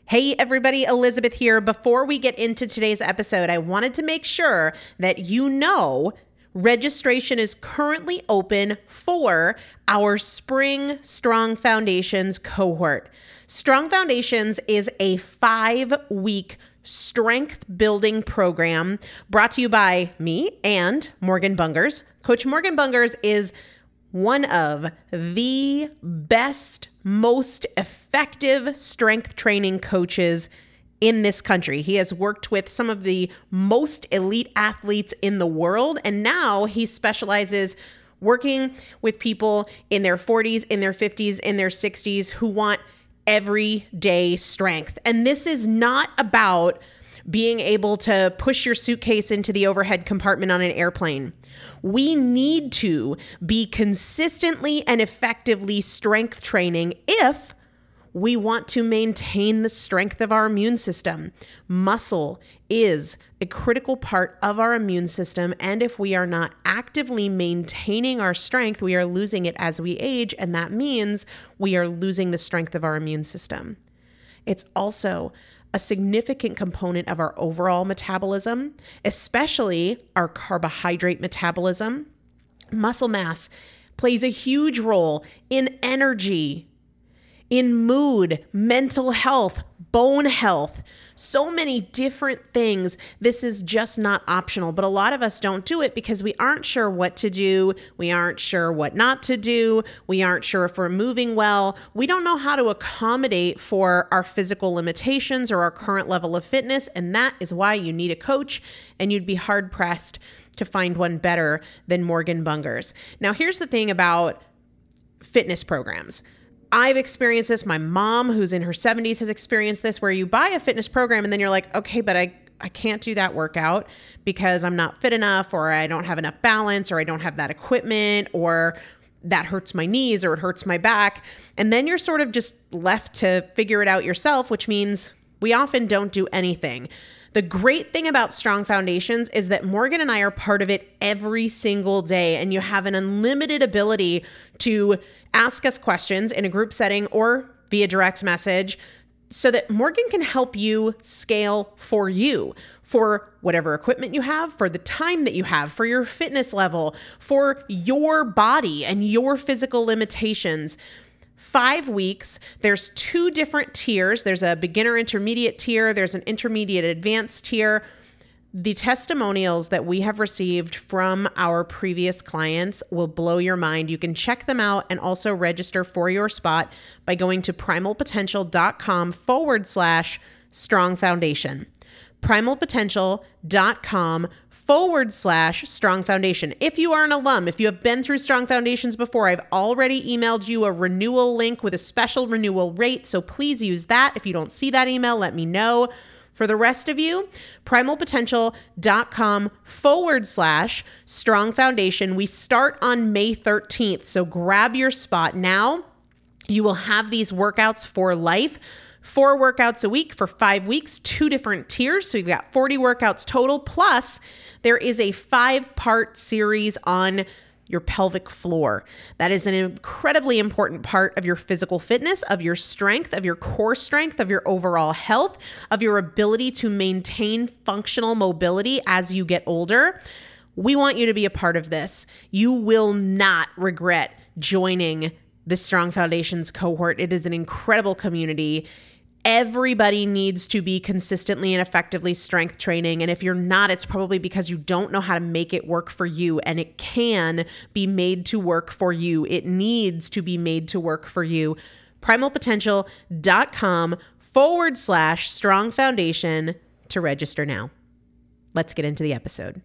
Hey everybody, Elizabeth here. Before we get into today's episode, I wanted to make sure that you know registration is currently open for our Spring Strong Foundations cohort. Strong Foundations is a 5-week strength building program brought to you by me and Morgan Bungers. Coach Morgan Bungers is one of the best, most effective strength training coaches in this country. He has worked with some of the most elite athletes in the world, and now he specializes working with people in their 40s, in their 50s, in their 60s who want everyday strength. And this is not about being able to push your suitcase into the overhead compartment on an airplane. We need to be consistently and effectively strength training if we want to maintain the strength of our immune system. Muscle is a critical part of our immune system, and if we are not actively maintaining our strength, we are losing it as we age, and that means we are losing the strength of our immune system. It's also a significant component of our overall metabolism, especially our carbohydrate metabolism. Muscle mass plays a huge role in energy, in mood, mental health, bone health, so many different things. This is just not optional, but a lot of us don't do it because we aren't sure what to do. We aren't sure what not to do. We aren't sure if we're moving well. We don't know how to accommodate for our physical limitations or our current level of fitness, and that is why you need a coach, and you'd be hard-pressed to find one better than Morgan Bungers. Now, here's the thing about fitness programs. I've experienced this. My mom, who's in her 70s, has experienced this, where you buy a fitness program and then you're like, okay, but I can't do that workout because I'm not fit enough, or I don't have enough balance, or I don't have that equipment, or that hurts my knees, or it hurts my back. And then you're sort of just left to figure it out yourself, which means we often don't do anything. The great thing about Strong Foundations is that Morgan and I are part of it every single day, and you have an unlimited ability to ask us questions in a group setting or via direct message so that Morgan can help you scale for you, for whatever equipment you have, for the time that you have, for your fitness level, for your body and your physical limitations. 5 weeks, there's 2 different tiers. There's a beginner intermediate tier. There's an intermediate advanced tier. The testimonials that we have received from our previous clients will blow your mind. You can check them out and also register for your spot by going to primalpotential.com/strong foundation. primalpotential.com/strong foundation. If you are an alum, if you have been through Strong Foundations before, I've already emailed you a renewal link with a special renewal rate, so please use that. If you don't see that email, let me know. For the rest of you, primalpotential.com/strong foundation. We start on May 13th, so grab your spot now. You will have these workouts for life. 4 workouts a week for 5 weeks, 2 different tiers. So you've got 40 workouts total. Plus, there is a 5-part series on your pelvic floor. That is an incredibly important part of your physical fitness, of your strength, of your core strength, of your overall health, of your ability to maintain functional mobility as you get older. We want you to be a part of this. You will not regret joining the Strong Foundations cohort. It is an incredible community. Everybody needs to be consistently and effectively strength training. And if you're not, it's probably because you don't know how to make it work for you. And it can be made to work for you. It needs to be made to work for you. primalpotential.com/strong foundation to register now. Let's get into the episode.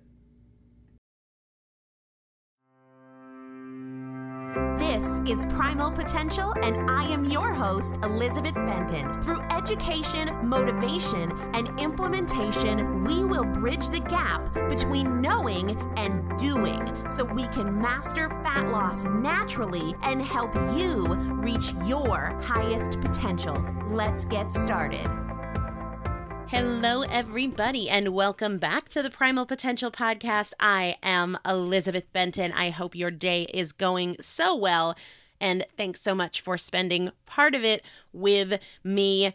This is Primal Potential, and I am your host, Elizabeth Benton. Through education, motivation, and implementation, we will bridge the gap between knowing and doing so we can master fat loss naturally and help you reach your highest potential. Let's get started. Hello, everybody, and welcome back to the Primal Potential Podcast. I am Elizabeth Benton. I hope your day is going so well, and thanks so much for spending part of it with me.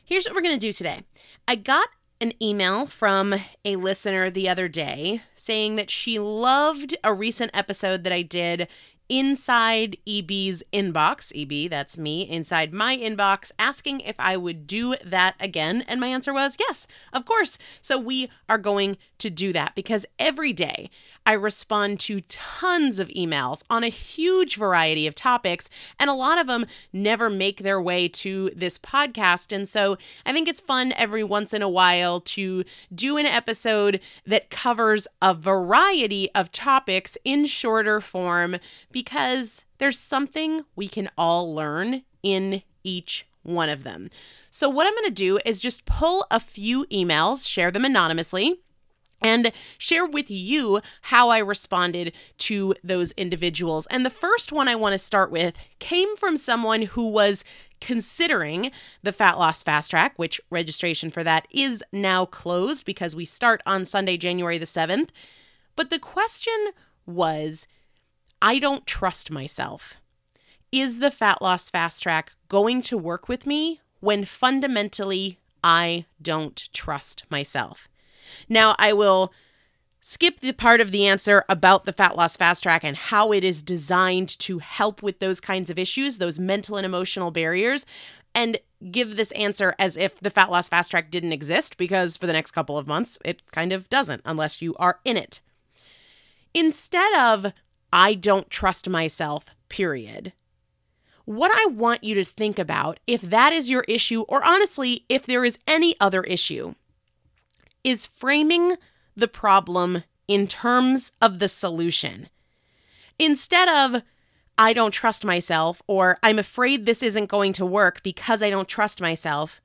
Here's what we're going to do today. I got an email from a listener the other day saying that she loved a recent episode that I did inside EB's inbox. EB, that's me, inside my inbox, asking if I would do that again. And my answer was yes, of course. So we are going to do that because every day I respond to tons of emails on a huge variety of topics, and a lot of them never make their way to this podcast. And so I think it's fun every once in a while to do an episode that covers a variety of topics in shorter form, because there's something we can all learn in each one of them. So what I'm going to do is just pull a few emails, share them anonymously, and share with you how I responded to those individuals. And the first one I want to start with came from someone who was considering the Fat Loss Fast Track, which registration for that is now closed because we start on Sunday, January the 7th. But the question was, I don't trust myself. Is the Fat Loss Fast Track going to work with me when fundamentally I don't trust myself? Now, I will skip the part of the answer about the Fat Loss Fast Track and how it is designed to help with those kinds of issues, those mental and emotional barriers, and give this answer as if the Fat Loss Fast Track didn't exist, because for the next couple of months, it kind of doesn't unless you are in it. Instead of, I don't trust myself, period, what I want you to think about, if that is your issue, or honestly, if there is any other issue, is framing the problem in terms of the solution. Instead of, I don't trust myself, or I'm afraid this isn't going to work because I don't trust myself,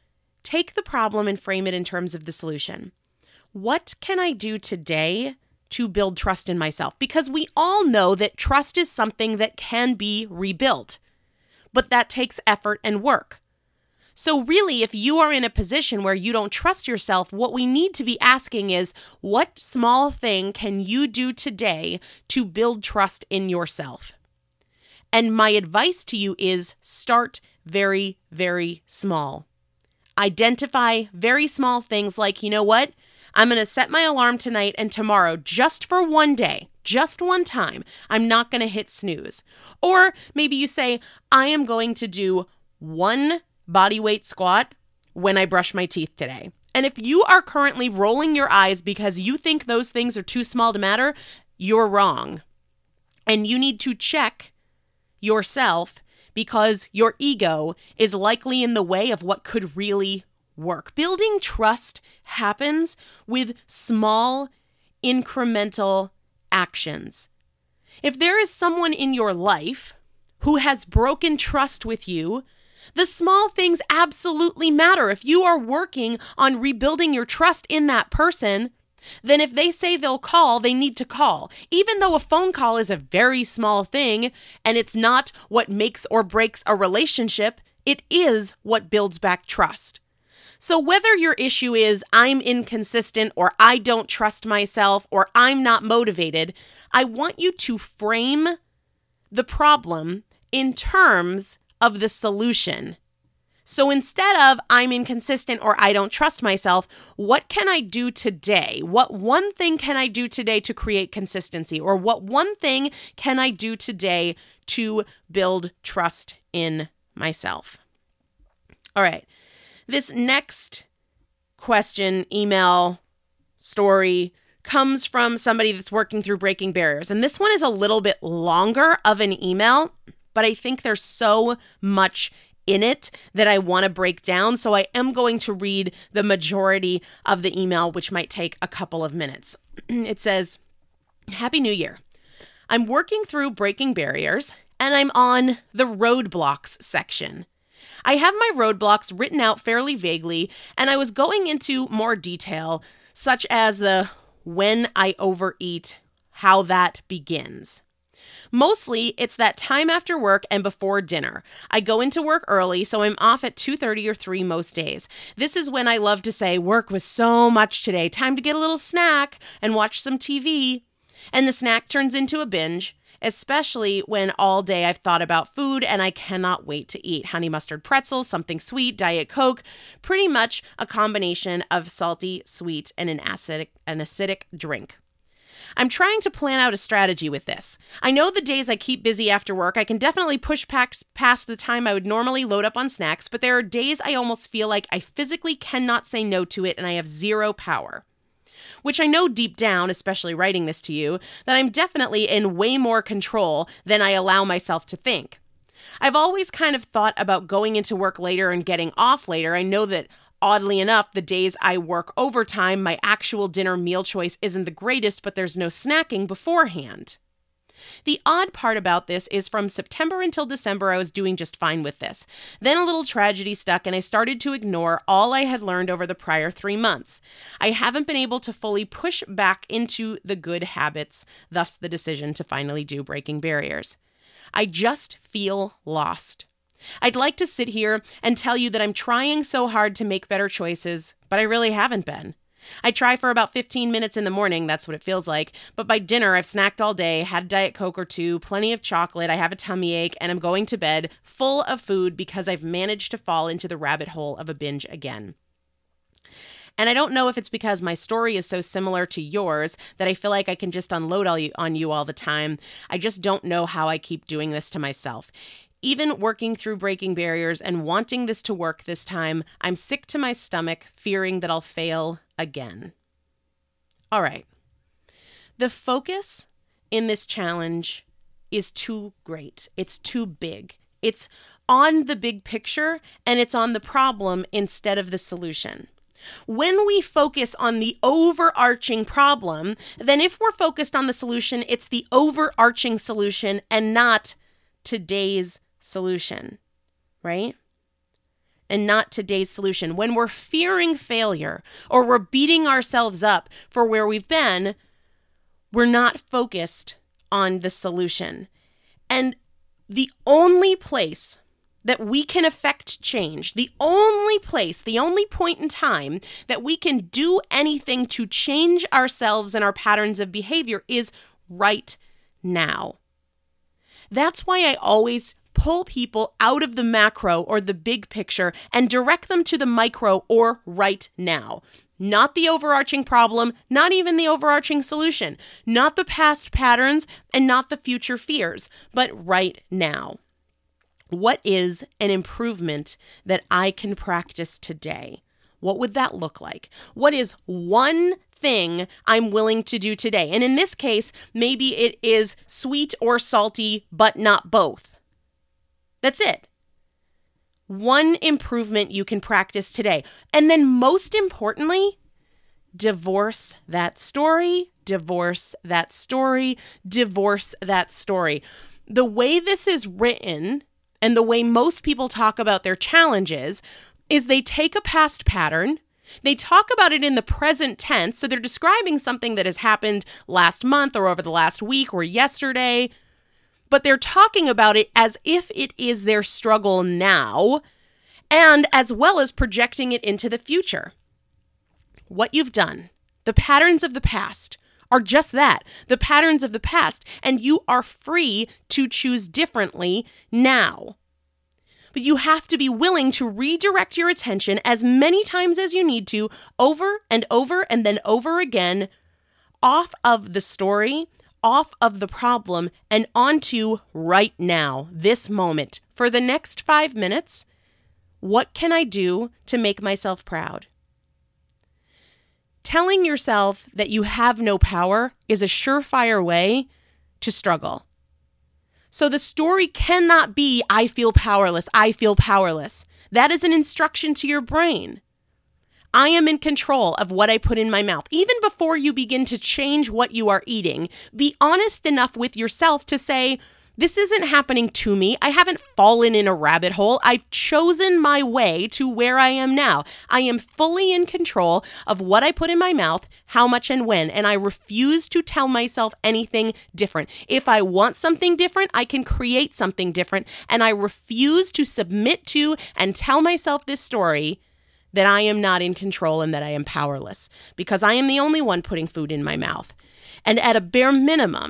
take the problem and frame it in terms of the solution. What can I do today to build trust in myself? Because we all know that trust is something that can be rebuilt, but that takes effort and work. So really, if you are in a position where you don't trust yourself, what we need to be asking is, what small thing can you do today to build trust in yourself? And my advice to you is start very, very small. Identify very small things like, you know what? I'm going to set my alarm tonight and tomorrow just for one day, just one time. I'm not going to hit snooze. Or maybe you say, I am going to do one body weight squat when I brush my teeth today. And if you are currently rolling your eyes because you think those things are too small to matter, you're wrong. And you need to check yourself, because your ego is likely in the way of what could really work. Building trust happens with small, incremental actions. If there is someone in your life who has broken trust with you, the small things absolutely matter. If you are working on rebuilding your trust in that person, then if they say they'll call, they need to call. Even though a phone call is a very small thing and it's not what makes or breaks a relationship, it is what builds back trust. So whether your issue is I'm inconsistent, or I don't trust myself, or I'm not motivated, I want you to frame the problem in terms of the solution. So instead of I'm inconsistent or I don't trust myself, what can I do today? What one thing can I do today to create consistency? Or what one thing can I do today to build trust in myself? All right. This next question, email, story comes from somebody that's working through breaking barriers. And this one is a little bit longer of an email, but I think there's so much in it that I want to break down. So I am going to read the majority of the email, which might take a couple of minutes. It says, Happy New Year. I'm working through breaking barriers and I'm on the roadblocks section. I have my roadblocks written out fairly vaguely, and I was going into more detail, such as the when I overeat, how that begins. Mostly, it's that time after work and before dinner. I go into work early, so I'm off at 2:30 or 3 most days. This is when I love to say, work was so much today, time to get a little snack and watch some TV. And the snack turns into a binge, especially when all day I've thought about food and I cannot wait to eat. Honey mustard pretzels, something sweet, Diet Coke, pretty much a combination of salty, sweet, and an acidic drink. I'm trying to plan out a strategy with this. I know the days I keep busy after work, I can definitely push past the time I would normally load up on snacks, but there are days I almost feel like I physically cannot say no to it and I have zero power. Which I know deep down, especially writing this to you, that I'm definitely in way more control than I allow myself to think. I've always kind of thought about going into work later and getting off later. I know that oddly enough, the days I work overtime, my actual dinner meal choice isn't the greatest, but there's no snacking beforehand. The odd part about this is from September until December, I was doing just fine with this. Then a little tragedy stuck and I started to ignore all I had learned over the prior 3 months. I haven't been able to fully push back into the good habits, thus the decision to finally do Breaking Barriers. I just feel lost. I'd like to sit here and tell you that I'm trying so hard to make better choices, but I really haven't been. I try for about 15 minutes in the morning, that's what it feels like, but by dinner I've snacked all day, had a Diet Coke or two, plenty of chocolate, I have a tummy ache, and I'm going to bed full of food because I've managed to fall into the rabbit hole of a binge again. And I don't know if it's because my story is so similar to yours that I feel like I can just unload on you all the time. I just don't know how I keep doing this to myself. Even working through Breaking Barriers and wanting this to work this time, I'm sick to my stomach, fearing that I'll fail again. All right. The focus in this challenge is too great. It's too big. It's on the big picture and it's on the problem instead of the solution. When we focus on the overarching problem, then if we're focused on the solution, it's the overarching solution and not today's solution, right? And not today's solution. When we're fearing failure or we're beating ourselves up for where we've been, we're not focused on the solution. And the only place that we can affect change, the only point in time that we can do anything to change ourselves and our patterns of behavior is right now. That's why I always pull people out of the macro or the big picture and direct them to the micro or right now. Not the overarching problem, not even the overarching solution, not the past patterns and not the future fears, but right now. What is an improvement that I can practice today? What would that look like? What is one thing I'm willing to do today? And in this case, maybe it is sweet or salty, but not both. That's it. One improvement you can practice today. And then most importantly, divorce that story, divorce that story, divorce that story. The way this is written and the way most people talk about their challenges is they take a past pattern, they talk about it in the present tense, so they're describing something that has happened last month or over the last week or yesterday, but they're talking about it as if it is their struggle now, and as well as projecting it into the future. What you've done, the patterns of the past, are just that, the patterns of the past, and you are free to choose differently now. But you have to be willing to redirect your attention as many times as you need to, over and over and then over again, off of the story, off of the problem, and onto right now, this moment. For the next 5 minutes, what can I do to make myself proud? Telling yourself that you have no power is a surefire way to struggle. So the story cannot be, I feel powerless, I feel powerless. That is an instruction to your brain. I am in control of what I put in my mouth. Even before you begin to change what you are eating, be honest enough with yourself to say, this isn't happening to me. I haven't fallen in a rabbit hole. I've chosen my way to where I am now. I am fully in control of what I put in my mouth, how much and when, and I refuse to tell myself anything different. If I want something different, I can create something different, and I refuse to submit to and tell myself this story that I am not in control and that I am powerless, because I am the only one putting food in my mouth. And at a bare minimum,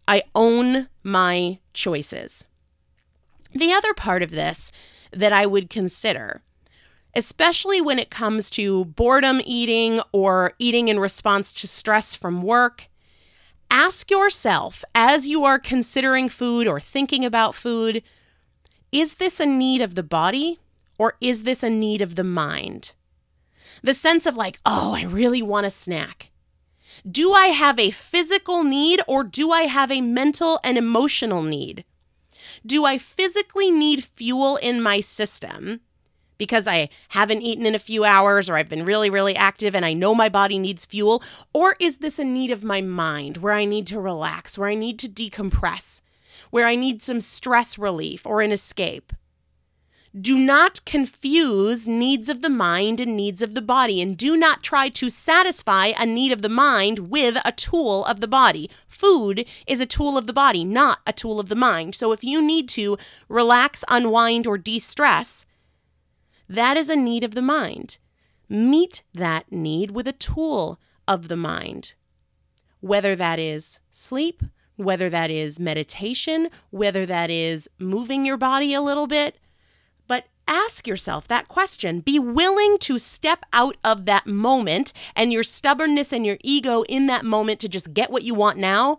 I own my choices. The other part of this that I would consider, especially when it comes to boredom eating or eating in response to stress from work, ask yourself as you are considering food or thinking about food, is this a need of the body or is this a need of the mind? The sense of like, oh, I really want a snack. Do I have a physical need or do I have a mental and emotional need? Do I physically need fuel in my system because I haven't eaten in a few hours or I've been really, really active and I know my body needs fuel? Or is this a need of my mind where I need to relax, where I need to decompress, where I need some stress relief or an escape? Do not confuse needs of the mind and needs of the body, and do not try to satisfy a need of the mind with a tool of the body. Food is a tool of the body, not a tool of the mind. So if you need to relax, unwind, or de-stress, that is a need of the mind. Meet that need with a tool of the mind. Whether that is sleep, whether that is meditation, whether that is moving your body a little bit, but ask yourself that question. Be willing to step out of that moment and your stubbornness and your ego in that moment to just get what you want now.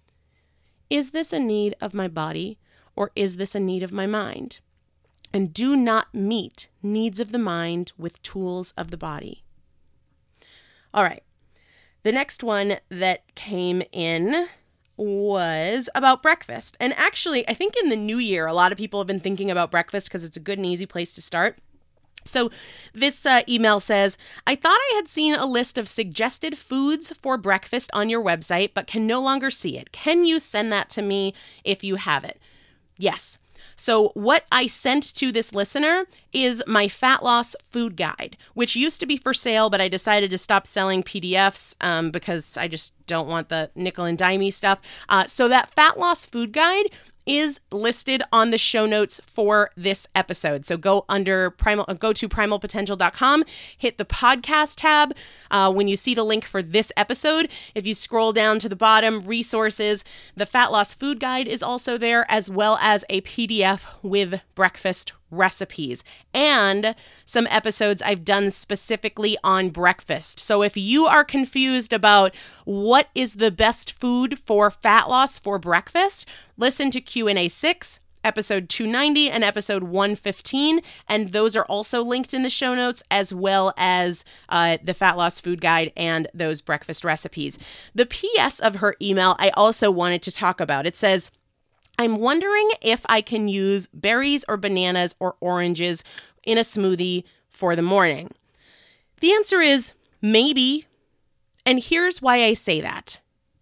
Is this a need of my body or is this a need of my mind? And do not meet needs of the mind with tools of the body. All right. The next one that came in was about breakfast. And actually, I think in the new year, a lot of people have been thinking about breakfast because it's a good and easy place to start. So this email says, I thought I had seen a list of suggested foods for breakfast on your website, but can no longer see it. Can you send that to me if you have it? Yes. So what I sent to this listener is my fat loss food guide, which used to be for sale, but I decided to stop selling PDFs because I just don't want the nickel and dimey stuff. So that fat loss food guide is listed on the show notes for this episode. So go to primalpotential.com, hit the podcast tab. When you see the link for this episode, if you scroll down to the bottom, resources, the fat loss food guide is also there, as well as a PDF with breakfast recipes and some episodes I've done specifically on breakfast. So if you are confused about what is the best food for fat loss for breakfast, listen to Q&A 6, episode 290 and episode 115, and those are also linked in the show notes, as well as the fat loss food guide and those breakfast recipes. The PS of her email I also wanted to talk about. It says, I'm wondering if I can use berries or bananas or oranges in a smoothie for the morning. The answer is maybe, and here's why I say that.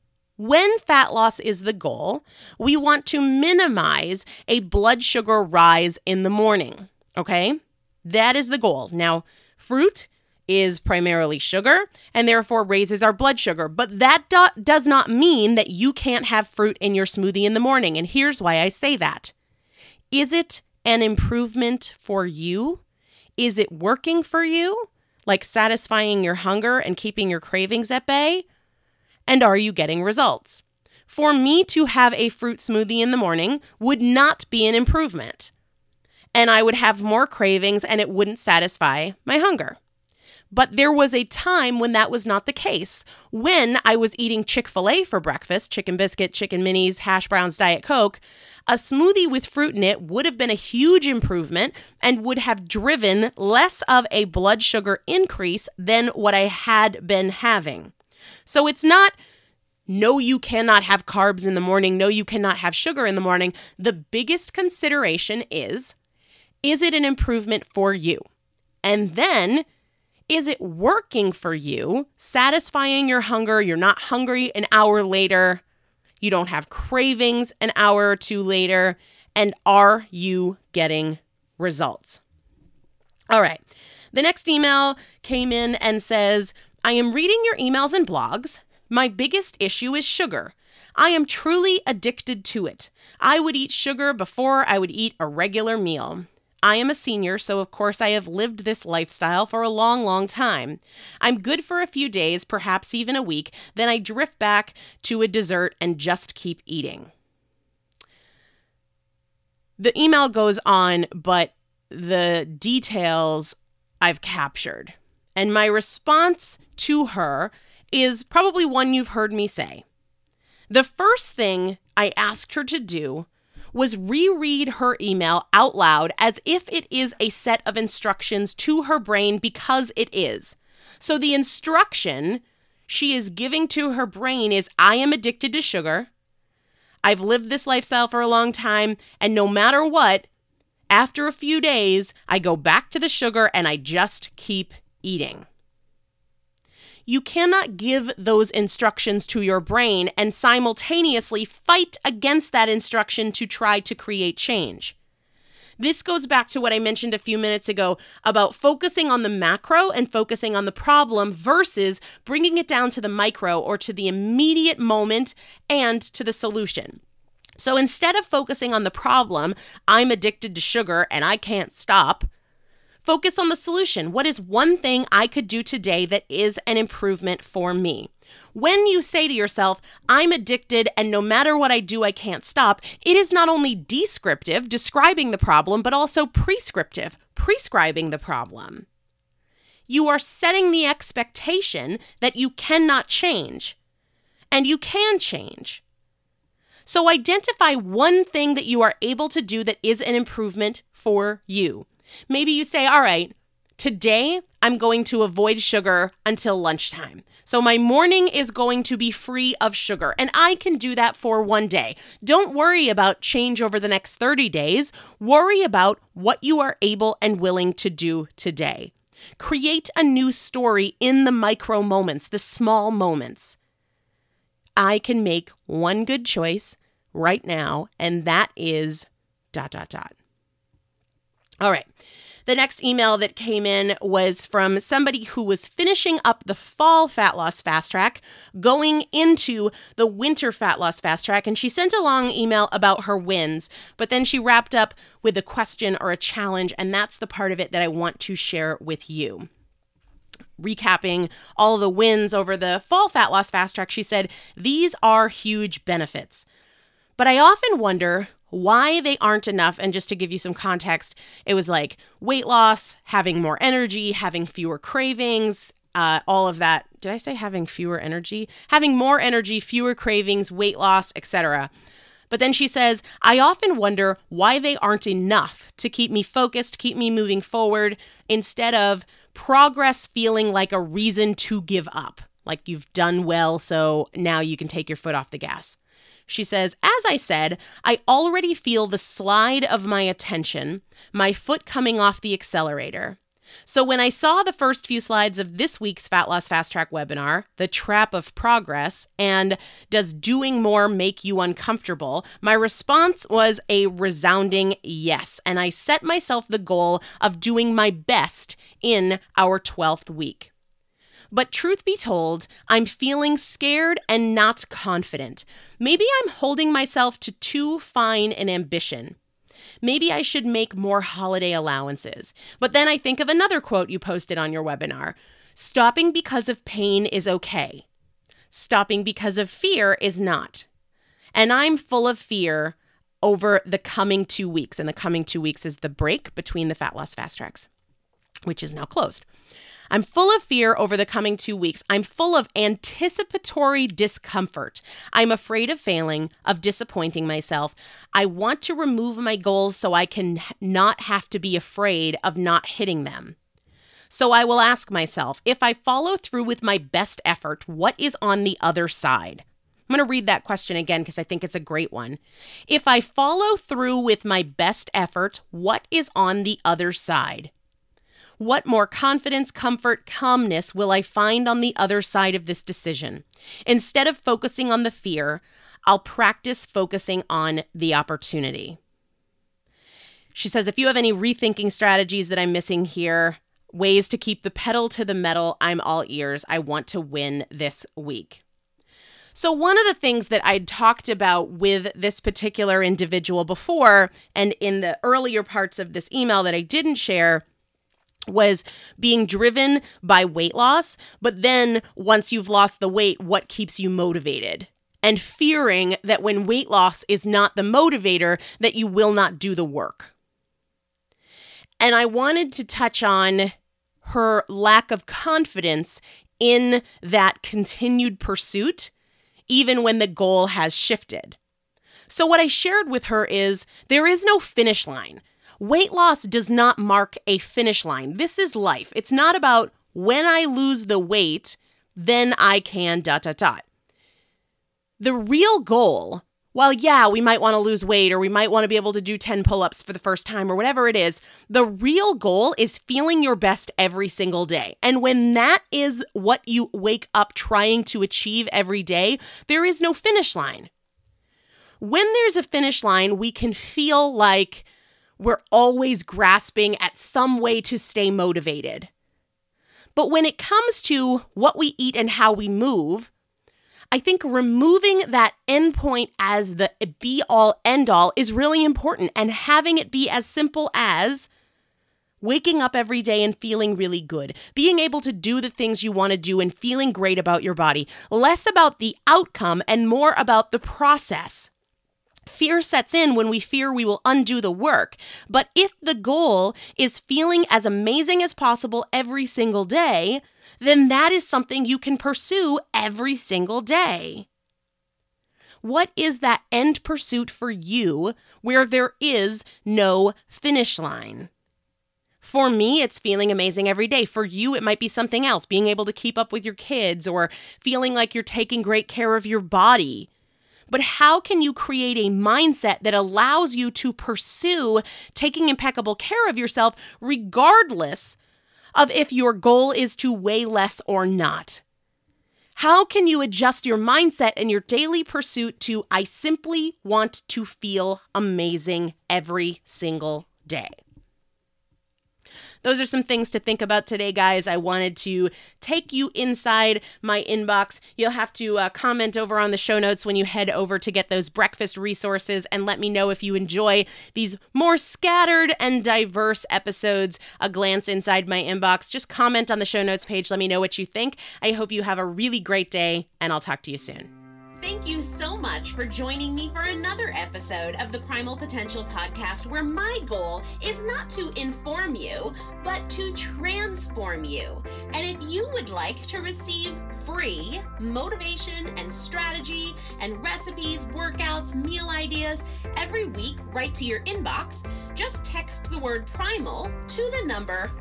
When fat loss is the goal, we want to minimize a blood sugar rise in the morning, okay? That is the goal. Now, fruit is primarily sugar and therefore raises our blood sugar. But that does not mean that you can't have fruit in your smoothie in the morning. And here's why I say that. Is it an improvement for you? Is it working for you? Like satisfying your hunger and keeping your cravings at bay? And are you getting results? For me to have a fruit smoothie in the morning would not be an improvement. And I would have more cravings and it wouldn't satisfy my hunger. But there was a time when that was not the case. When I was eating Chick-fil-A for breakfast, chicken biscuit, chicken minis, hash browns, Diet Coke, a smoothie with fruit in it would have been a huge improvement and would have driven less of a blood sugar increase than what I had been having. So it's not, no, you cannot have carbs in the morning. No, you cannot have sugar in the morning. The biggest consideration is it an improvement for you? And then, is it working for you, satisfying your hunger? You're not hungry an hour later. You don't have cravings an hour or two later. And are you getting results? All right. The next email came in and says, I am reading your emails and blogs. My biggest issue is sugar. I am truly addicted to it. I would eat sugar before I would eat a regular meal. I am a senior, so of course I have lived this lifestyle for a long, long time. I'm good for a few days, perhaps even a week, then I drift back to a dessert and just keep eating. The email goes on, but the details I've captured. And my response to her is probably one you've heard me say. The first thing I asked her to do was reread her email out loud as if it is a set of instructions to her brain, because it is. So the instruction she is giving to her brain is, I am addicted to sugar. I've lived this lifestyle for a long time, and no matter what, after a few days, I go back to the sugar and I just keep eating. You cannot give those instructions to your brain and simultaneously fight against that instruction to try to create change. This goes back to what I mentioned a few minutes ago about focusing on the macro and focusing on the problem versus bringing it down to the micro or to the immediate moment and to the solution. So instead of focusing on the problem, I'm addicted to sugar and I can't stop, focus on the solution. What is one thing I could do today that is an improvement for me? When you say to yourself, I'm addicted and no matter what I do, I can't stop, it is not only descriptive, describing the problem, but also prescriptive, prescribing the problem. You are setting the expectation that you cannot change, and you can change. So identify one thing that you are able to do that is an improvement for you. Maybe you say, all right, today I'm going to avoid sugar until lunchtime. So my morning is going to be free of sugar, and I can do that for one day. Don't worry about change over the next 30 days. Worry about what you are able and willing to do today. Create a new story in the micro moments, the small moments. I can make one good choice right now, and that is ... All right. The next email that came in was from somebody who was finishing up the fall fat loss fast track, going into the winter fat loss fast track, and she sent a long email about her wins, but then she wrapped up with a question or a challenge, and that's the part of it that I want to share with you. Recapping all the wins over the fall fat loss fast track, she said, these are huge benefits, but I often wonder why they aren't enough. And just to give you some context, it was like weight loss, having more energy, having fewer cravings, all of that. Did I say having fewer energy? Having more energy, fewer cravings, weight loss, etc. But then she says, I often wonder why they aren't enough to keep me focused, keep me moving forward, instead of progress feeling like a reason to give up. Like you've done well, so now you can take your foot off the gas. She says, as I said, I already feel the slide of my attention, my foot coming off the accelerator. So when I saw the first few slides of this week's Fat Loss Fast Track webinar, The Trap of Progress, and Does Doing More Make You Uncomfortable?, my response was a resounding yes. And I set myself the goal of doing my best in our 12th week. But truth be told, I'm feeling scared and not confident. Maybe I'm holding myself to too fine an ambition. Maybe I should make more holiday allowances. But then I think of another quote you posted on your webinar. Stopping because of pain is okay. Stopping because of fear is not. And I'm full of fear over the coming 2 weeks. And the coming 2 weeks is the break between the Fat Loss Fast Tracks, which is now closed. I'm full of fear over the coming 2 weeks. I'm full of anticipatory discomfort. I'm afraid of failing, of disappointing myself. I want to remove my goals so I can not have to be afraid of not hitting them. So I will ask myself, if I follow through with my best effort, what is on the other side? I'm going to read that question again because I think it's a great one. If I follow through with my best effort, what is on the other side? What more confidence, comfort, calmness will I find on the other side of this decision? Instead of focusing on the fear, I'll practice focusing on the opportunity. She says, if you have any rethinking strategies that I'm missing here, ways to keep the pedal to the metal, I'm all ears. I want to win this week. So one of the things that I'd talked about with this particular individual before, and in the earlier parts of this email that I didn't share, was being driven by weight loss, but then once you've lost the weight, what keeps you motivated? And fearing that when weight loss is not the motivator, that you will not do the work. And I wanted to touch on her lack of confidence in that continued pursuit, even when the goal has shifted. So what I shared with her is there is no finish line. Weight loss does not mark a finish line. This is life. It's not about when I lose the weight, then I can ... The real goal, while yeah, we might want to lose weight or we might want to be able to do 10 pull-ups for the first time or whatever it is, the real goal is feeling your best every single day. And when that is what you wake up trying to achieve every day, there is no finish line. When there's a finish line, we can feel like we're always grasping at some way to stay motivated. But when it comes to what we eat and how we move, I think removing that endpoint as the be-all, end-all is really important, and having it be as simple as waking up every day and feeling really good, being able to do the things you want to do and feeling great about your body, less about the outcome and more about the process. Fear sets in when we fear we will undo the work. But if the goal is feeling as amazing as possible every single day, then that is something you can pursue every single day. What is that end pursuit for you where there is no finish line? For me, it's feeling amazing every day. For you, it might be something else, being able to keep up with your kids or feeling like you're taking great care of your body. But how can you create a mindset that allows you to pursue taking impeccable care of yourself regardless of if your goal is to weigh less or not? How can you adjust your mindset and your daily pursuit to, I simply want to feel amazing every single day? Those are some things to think about today, guys. I wanted to take you inside my inbox. You'll have to comment over on the show notes when you head over to get those breakfast resources, and let me know if you enjoy these more scattered and diverse episodes. A glance inside my inbox. Just comment on the show notes page. Let me know what you think. I hope you have a really great day, and I'll talk to you soon. Thank you so much for joining me for another episode of the Primal Potential Podcast, where my goal is not to inform you, but to transform you. And if you would like to receive free motivation and strategy and recipes, workouts, meal ideas every week right to your inbox, just text the word primal to the number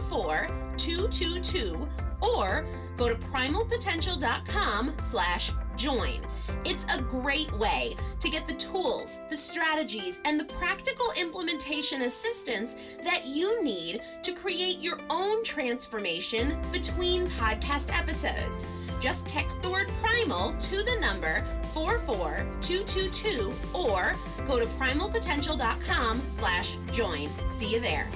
44222 or go to primalpotential.com/join. It's a great way to get the tools, the strategies, and the practical implementation assistance that you need to create your own transformation between podcast episodes. Just text the word primal to the number 44222 or go to primalpotential.com/join. See you there.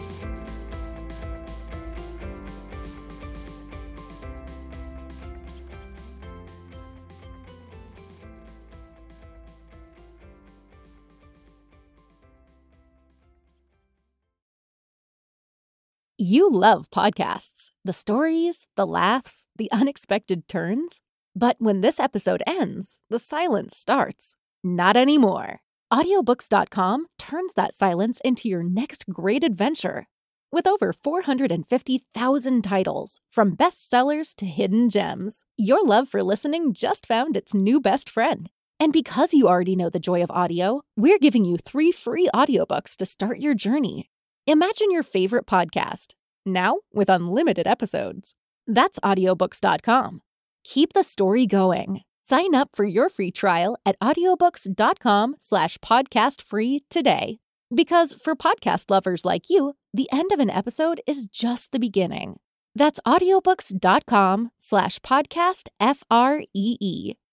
You love podcasts, the stories, the laughs, the unexpected turns. But when this episode ends, the silence starts. Not anymore. Audiobooks.com turns that silence into your next great adventure. With over 450,000 titles, from bestsellers to hidden gems, your love for listening just found its new best friend. And because you already know the joy of audio, we're giving you 3 free audiobooks to start your journey. Imagine your favorite podcast, now with unlimited episodes. That's audiobooks.com. Keep the story going. Sign up for your free trial at audiobooks.com/podcastfree today. Because for podcast lovers like you, the end of an episode is just the beginning. That's audiobooks.com/podcastfree.